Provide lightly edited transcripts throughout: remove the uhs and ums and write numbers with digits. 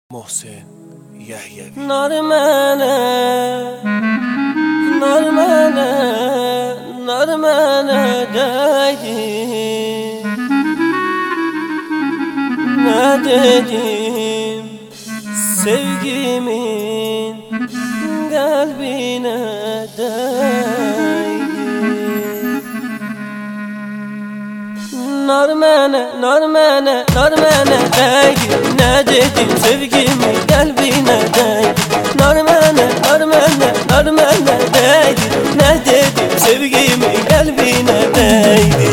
Mohsen Yahyevi. Nar mənə, nar mənə, nar mənə dəydi. Nə dedim sevgimin qəlbinə dəydi. Nar mənə, nar mənə, nar mənə dəydi. Nə dedim sevgimin qəlbinə dəydi. Nar mənə, nar mənə, nar mənə dəydi. Nə dedim sevgimin qəlbinə dəydi.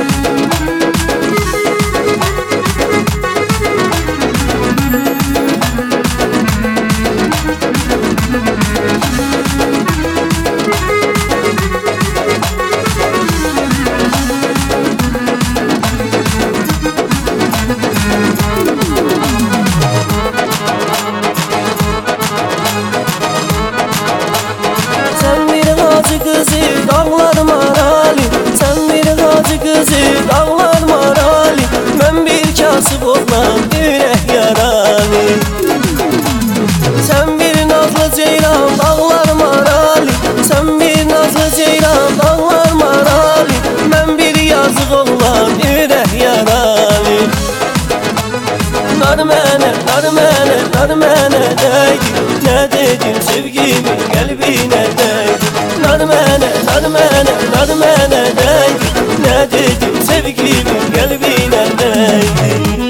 Dağlar marali, sen bir hacı kızı, dağlar marali. Ben bir kasıb oğlan, yürək yaralı. Sen bir nazlı ceylan, dağlar marali. Sen bir nazlı ceylan, dağlar marali. Ben bir yazıq oğlan, yürək yaralı. Nar mənə, nar mənə, nar mənə dəydi. Nə dedim sevgimin qəlbinə dəydi. Nar mənə, nar mənə, nar mənə dəydi. Nə dedim sevgimin qəlbinə dəydi.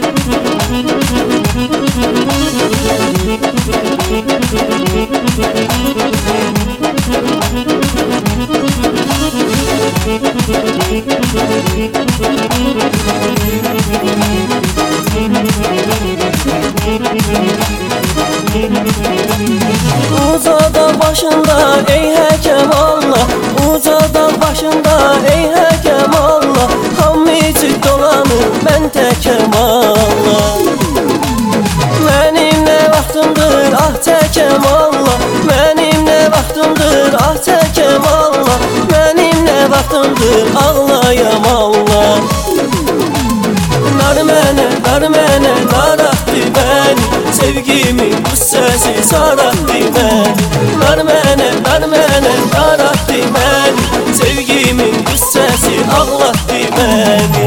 Uzada başında ey həkim Allah, uzada başında ey həkim Allah. Hamıcı dolanır mən təkəm Allah. Mənim nə vaxtımdır ah çəkəm Allah. Mənim nə vaxtımdır ah çəkəm Allah. Mənim nə vaxtımdır ağlayam Allah. Nar mənə, nar mənə, narattı məni. Sevgimin qüssəsi sarattı məni. Nar mənə, nar mənə, narattı məni. Sevgimin qüssəsi ağlattı məni.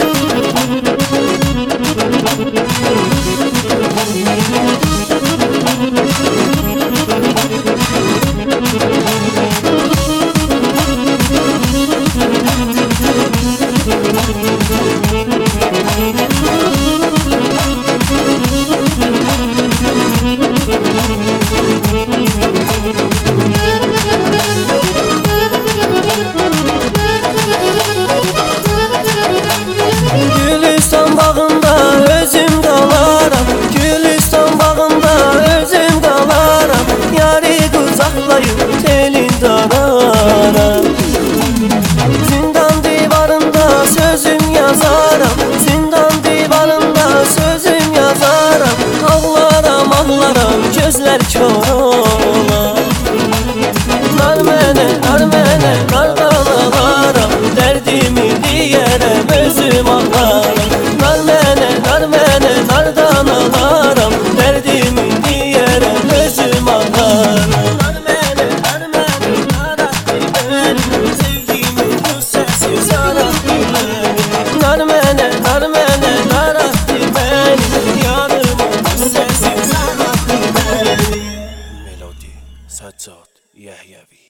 Gülistan bağında özüm qalaram. Gülistan bağında özüm qalaram. Yarı qucaqlayıb telin dararam. Zindan divarında sözüm yazaram. Zindan divarında sözüm yazaram. Ağlaram, ağlaram, gözlər kör olar. Nar mənə, nar mənə, nardan ağlaram. Dərdimi deyərəm, özüm ağlaram. Nar mənə, nar mənə, nardan ağlaram. Dərdimi deyərəm, özüm ağlaram. Nar mənə, nar mənə, narattı məni. Sevgimin qüssəsi sarattı məni. Nar mənə, nar mənə, narattı məni. Yarımın qüssəsi sarattı məni. Melodi Saccad Yahyevi.